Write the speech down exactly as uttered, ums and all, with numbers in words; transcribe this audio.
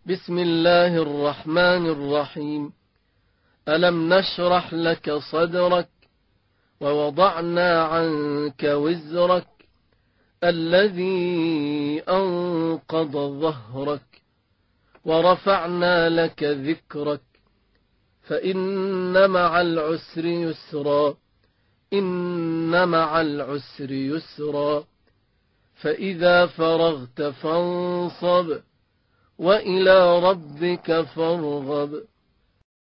بسم الله الرحمن الرحيم. ألم نشرح لك صدرك ووضعنا عنك وزرك الذي أنقض ظهرك ورفعنا لك ذكرك فإن مع العسر يسرا إن مع العسر يسرا فإذا فرغت فانصب وإلى ربك فارغب